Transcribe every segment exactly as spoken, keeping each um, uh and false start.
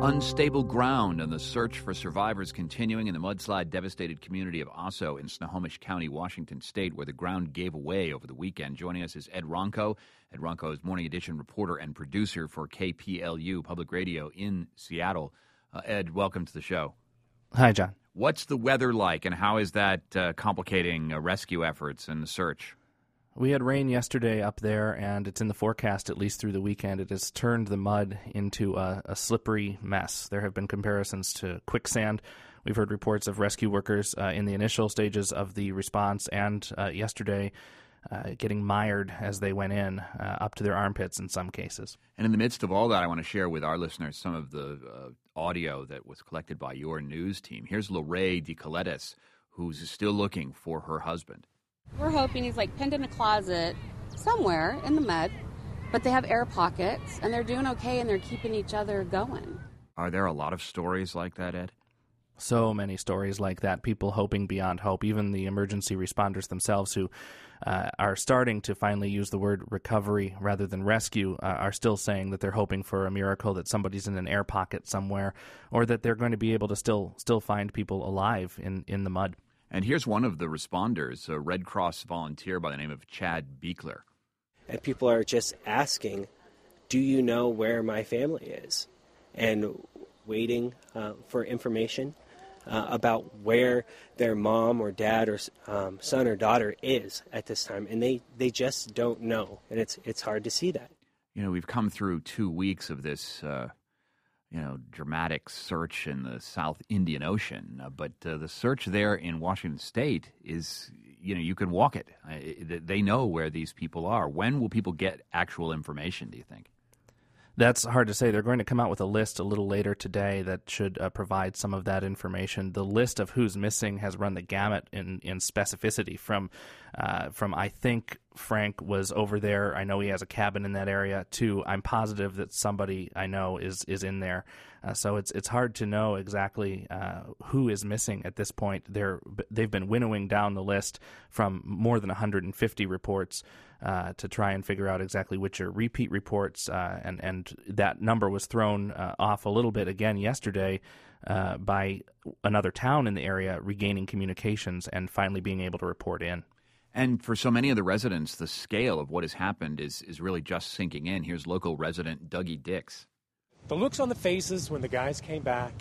Unstable ground and the search for survivors continuing in the mudslide-devastated community of Osso in Snohomish County, Washington State, where the ground gave away over the weekend. Joining us is Ed Ronco. Ed Ronco is Morning Edition reporter and producer for K P L U Public Radio in Seattle. Uh, Ed, welcome to the show. Hi, John. What's the weather like, and how is that uh, complicating uh, rescue efforts and the search? We had rain yesterday up there, and it's in the forecast at least through the weekend. It has turned the mud into a, a slippery mess. There have been comparisons to quicksand. We've heard reports of rescue workers uh, in the initial stages of the response and uh, yesterday uh, getting mired as they went in, uh, up to their armpits in some cases. And in the midst of all that, I want to share with our listeners some of the uh, audio that was collected by your news team. Here's Lorraine DeColetis, who's still looking for her husband. We're hoping he's like pinned in a closet somewhere in the mud, but they have air pockets and they're doing okay and they're keeping each other going. Are there a lot of stories like that, Ed? So many stories like that, people hoping beyond hope, even the emergency responders themselves who uh, are starting to finally use the word recovery rather than rescue, uh, are still saying that they're hoping for a miracle, that somebody's in an air pocket somewhere, or that they're going to be able to still still find people alive in, in the mud. And here's one of the responders, a Red Cross volunteer by the name of Chad Beekler. And people are just asking, do you know where my family is? And waiting uh, for information uh, about where their mom or dad or um, son or daughter is at this time. And they, they just don't know. And it's it's hard to see that. You know, we've come through two weeks of this uh you know, dramatic search in the South Indian Ocean. Uh, but uh, the search there in Washington State is, you know, you can walk it. Uh, it. They know where these people are. When will people get actual information, do you think? That's hard to say. They're going to come out with a list a little later today that should uh, provide some of that information. The list of who's missing has run the gamut in, in specificity from, uh, from I think Frank was over there. I know he has a cabin in that area, to I'm positive that somebody I know is, is in there. Uh, so it's it's hard to know exactly uh, who is missing at this point. They're, they've been winnowing down the list from more than one hundred fifty reports uh, to try and figure out exactly which are repeat reports, uh, and, and that number was thrown uh, off a little bit again yesterday uh, by another town in the area regaining communications and finally being able to report in. And for so many of the residents, the scale of what has happened is, is really just sinking in. Here's local resident Dougie Dix. The looks on the faces when the guys came back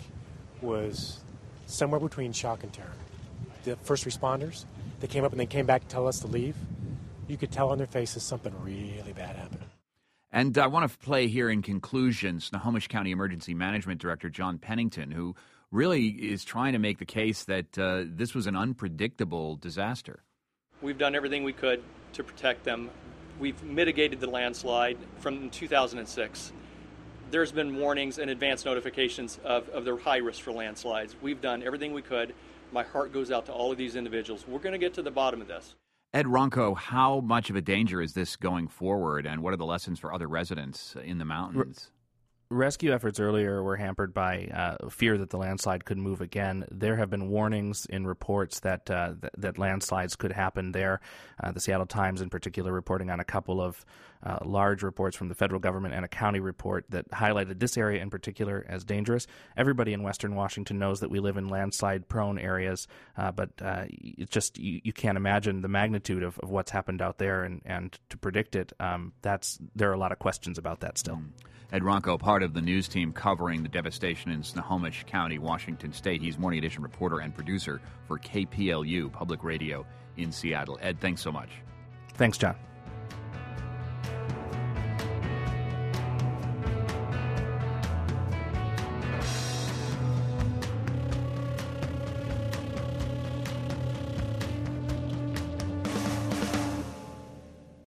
was somewhere between shock and terror. The first responders, they came up and they came back to tell us to leave. You could tell on their faces something really bad happened. And I want to play here in conclusion Snohomish County Emergency Management Director John Pennington, who really is trying to make the case that uh, this was an unpredictable disaster. We've done everything we could to protect them. We've mitigated the landslide from two thousand six. There's been warnings and advance notifications of, of the high risk for landslides. We've done everything we could. My heart goes out to all of these individuals. We're going to get to the bottom of this. Ed Ronco, how much of a danger is this going forward, and what are the lessons for other residents in the mountains? Rescue efforts earlier were hampered by uh, fear that the landslide could move again. There have been warnings in reports that uh, th- that landslides could happen there. Uh, the Seattle Times, in particular, reporting on a couple of uh, large reports from the federal government and a county report that highlighted this area in particular as dangerous. Everybody in Western Washington knows that we live in landslide-prone areas, uh, but uh, it's just you, you can't imagine the magnitude of, of what's happened out there, and, and to predict it, um, that's there are a lot of questions about that still. Mm. Ed Ronco, part of the news team covering the devastation in Snohomish County, Washington State. He's Morning Edition reporter and producer for K P L U Public Radio in Seattle. Ed, thanks so much. Thanks, John.